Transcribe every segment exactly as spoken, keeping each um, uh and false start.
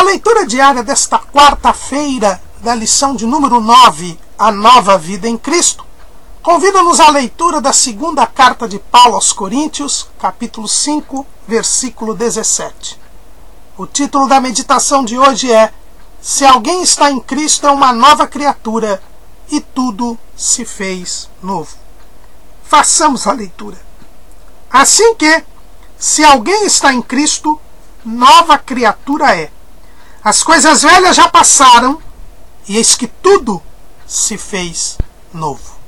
leitura diária desta quarta-feira da lição de número nove, A Nova Vida em Cristo, convida-nos à leitura da segunda carta de Paulo aos Coríntios, capítulo cinco, versículo dezessete. O título da meditação de hoje é: Se alguém está em Cristo, é uma nova criatura, e tudo se fez novo. Façamos a leitura. Assim que, se alguém está em Cristo, nova criatura é. As coisas velhas já passaram, e eis que tudo se fez novo.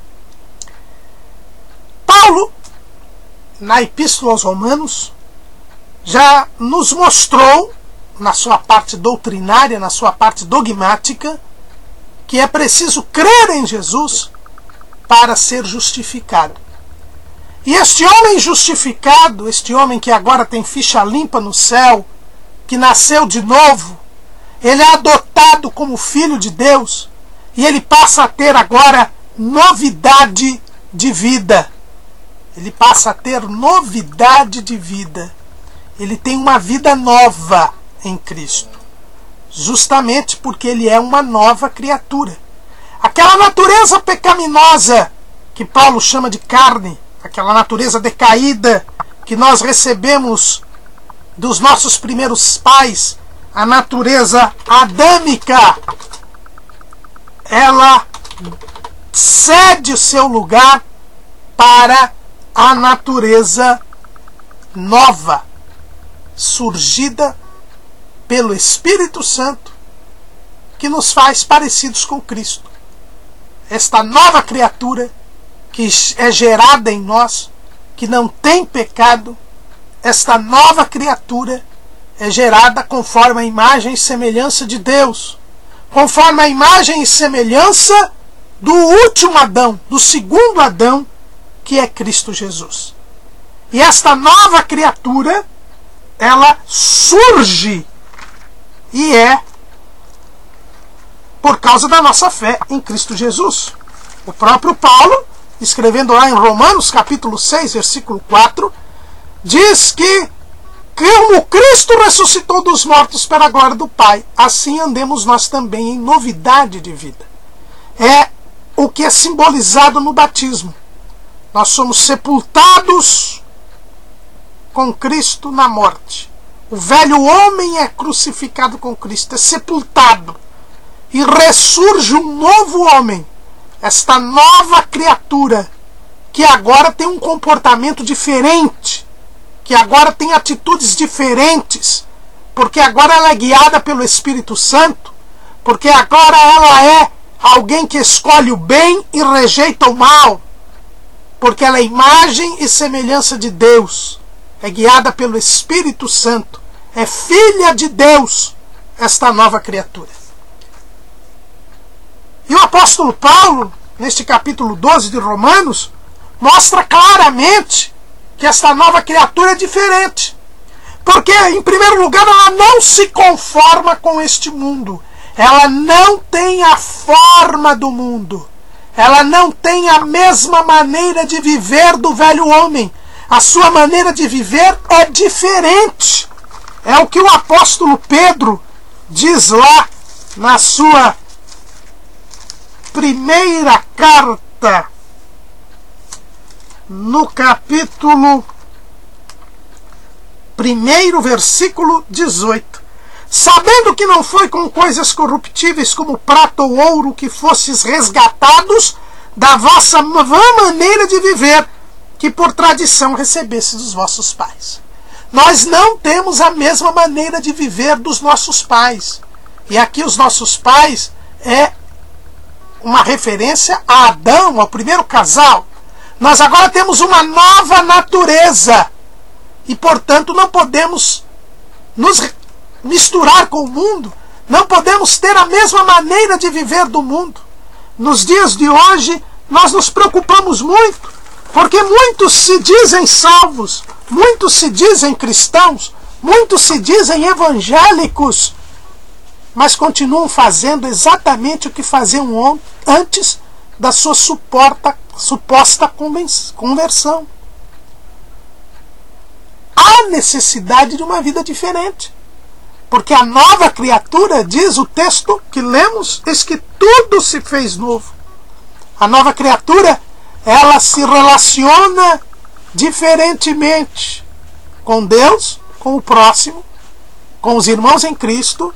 Paulo, na Epístola aos Romanos, já nos mostrou, na sua parte doutrinária, na sua parte dogmática, que é preciso crer em Jesus para ser justificado. E este homem justificado, este homem que agora tem ficha limpa no céu, que nasceu de novo, ele é adotado como filho de Deus e ele passa a ter agora novidade de vida. Ele passa a ter novidade de vida. Ele tem uma vida nova em Cristo, justamente porque ele é uma nova criatura. Aquela natureza pecaminosa que Paulo chama de carne, aquela natureza decaída que nós recebemos dos nossos primeiros pais, a natureza adâmica, ela cede o seu lugar para a natureza nova, surgida pelo Espírito Santo, que nos faz parecidos com Cristo. Esta nova criatura que é gerada em nós, que não tem pecado, esta nova criatura é gerada conforme a imagem e semelhança de Deus, conforme a imagem e semelhança do último Adão, do segundo Adão, que é Cristo Jesus. E esta nova criatura, ela surge e é por causa da nossa fé em Cristo Jesus. O próprio Paulo, escrevendo lá em Romanos capítulo seis, versículo quatro, diz que como Cristo ressuscitou dos mortos para a glória do Pai, assim andemos nós também em novidade de vida. É o que é simbolizado no batismo. Nós somos sepultados com Cristo na morte. O velho homem é crucificado com Cristo, é sepultado. E ressurge um novo homem, esta nova criatura, que agora tem um comportamento diferente, que agora tem atitudes diferentes, porque agora ela é guiada pelo Espírito Santo, porque agora ela é alguém que escolhe o bem e rejeita o mal, porque ela é imagem e semelhança de Deus, é guiada pelo Espírito Santo, é filha de Deus, esta nova criatura. E o apóstolo Paulo, neste capítulo doze de Romanos, mostra claramente que esta nova criatura é diferente. Porque, em primeiro lugar, ela não se conforma com este mundo. Ela não tem a forma do mundo. Ela não tem a mesma maneira de viver do velho homem. A sua maneira de viver é diferente. É o que o apóstolo Pedro diz lá na sua primeira carta, no capítulo primeiro, versículo dezoito. Sabendo que não foi com coisas corruptíveis como prata ou ouro que fostes resgatados da vossa vã maneira de viver, que por tradição recebestes dos vossos pais. Nós não temos a mesma maneira de viver dos nossos pais. E aqui os nossos pais é uma referência a Adão, ao primeiro casal. Nós agora temos uma nova natureza e, portanto, não podemos nos misturar com o mundo, não podemos ter a mesma maneira de viver do mundo. Nos dias de hoje, nós nos preocupamos muito, porque muitos se dizem salvos, muitos se dizem cristãos, muitos se dizem evangélicos, mas continuam fazendo exatamente o que faziam antes da sua suporta, suposta conversão. Há necessidade de uma vida diferente. Porque a nova criatura, diz o texto que lemos, diz que tudo se fez novo. A nova criatura, ela se relaciona diferentemente com Deus, com o próximo, com os irmãos em Cristo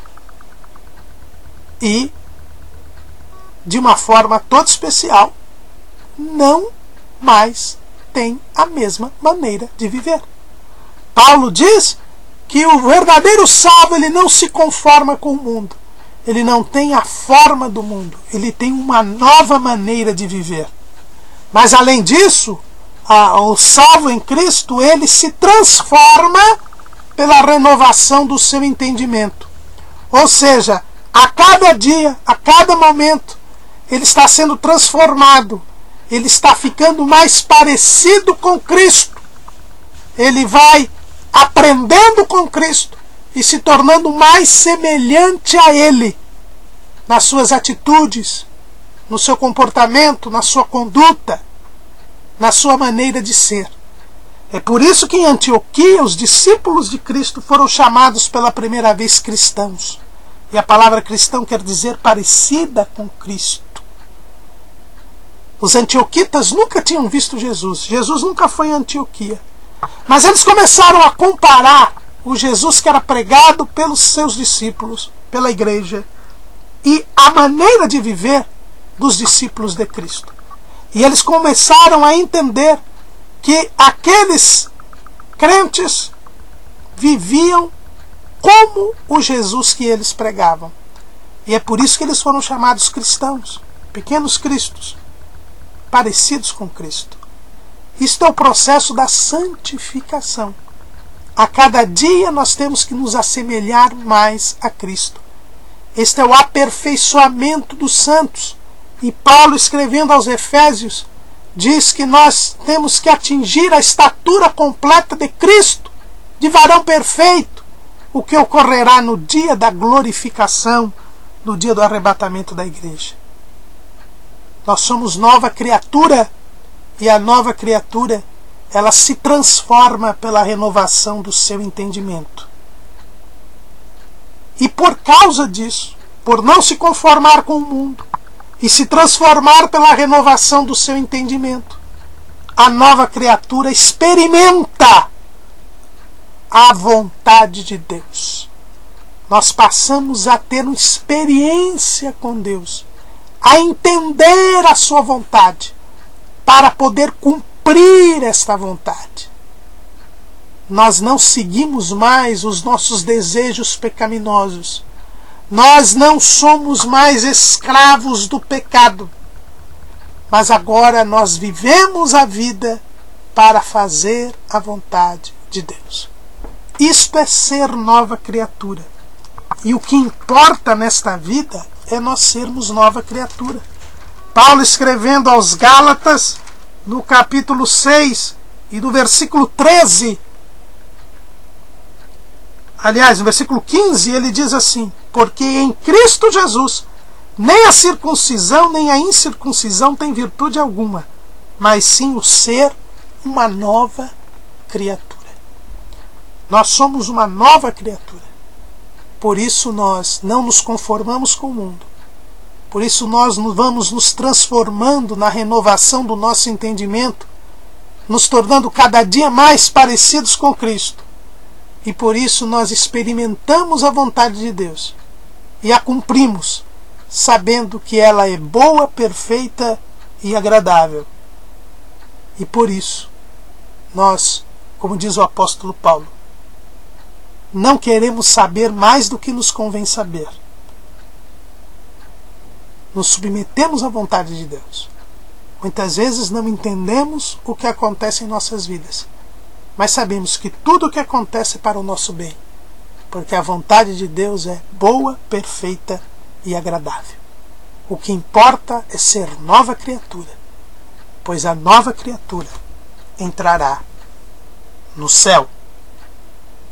e, de uma forma toda especial, não mais tem a mesma maneira de viver. Paulo diz que o verdadeiro salvo, ele não se conforma com o mundo. Ele não tem a forma do mundo. Ele tem uma nova maneira de viver. Mas além disso, a, o salvo em Cristo, ele se transforma pela renovação do seu entendimento. Ou seja, a cada dia, a cada momento, ele está sendo transformado. Ele está ficando mais parecido com Cristo. Ele vai aprendendo com Cristo e se tornando mais semelhante a Ele nas suas atitudes, no seu comportamento, na sua conduta, na sua maneira de ser. É por isso que em Antioquia os discípulos de Cristo foram chamados pela primeira vez cristãos. E a palavra cristão quer dizer parecida com Cristo. Os antioquitas nunca tinham visto Jesus. Jesus nunca foi em Antioquia. Mas eles começaram a comparar o Jesus que era pregado pelos seus discípulos, pela igreja, e a maneira de viver dos discípulos de Cristo. E eles começaram a entender que aqueles crentes viviam como o Jesus que eles pregavam. E é por isso que eles foram chamados cristãos, pequenos cristos, parecidos com Cristo. Isto é o processo da santificação. A cada dia nós temos que nos assemelhar mais a Cristo. Este é o aperfeiçoamento dos santos. E Paulo, escrevendo aos Efésios, diz que nós temos que atingir a estatura completa de Cristo, de varão perfeito, o que ocorrerá no dia da glorificação, no dia do arrebatamento da igreja. Nós somos nova criatura. E a nova criatura, ela se transforma pela renovação do seu entendimento. E por causa disso, por não se conformar com o mundo, e se transformar pela renovação do seu entendimento, a nova criatura experimenta a vontade de Deus. Nós passamos a ter uma experiência com Deus, a entender a sua vontade, para poder cumprir esta vontade. Nós não seguimos mais os nossos desejos pecaminosos. Nós não somos mais escravos do pecado. Mas agora nós vivemos a vida para fazer a vontade de Deus. Isto é ser nova criatura. E o que importa nesta vida é nós sermos nova criatura. Paulo, escrevendo aos Gálatas, no capítulo seis e no versículo treze, aliás, no versículo quinze, ele diz assim: porque em Cristo Jesus nem a circuncisão nem a incircuncisão tem virtude alguma, mas sim o ser uma nova criatura. Nós somos uma nova criatura. Por isso nós não nos conformamos com o mundo. Por isso nós vamos nos transformando na renovação do nosso entendimento, nos tornando cada dia mais parecidos com Cristo. E por isso nós experimentamos a vontade de Deus e a cumprimos, sabendo que ela é boa, perfeita e agradável. E por isso nós, como diz o apóstolo Paulo, não queremos saber mais do que nos convém saber. Nos submetemos à vontade de Deus. Muitas vezes não entendemos o que acontece em nossas vidas, mas sabemos que tudo o que acontece é para o nosso bem, porque a vontade de Deus é boa, perfeita e agradável. O que importa é ser nova criatura, pois a nova criatura entrará no céu.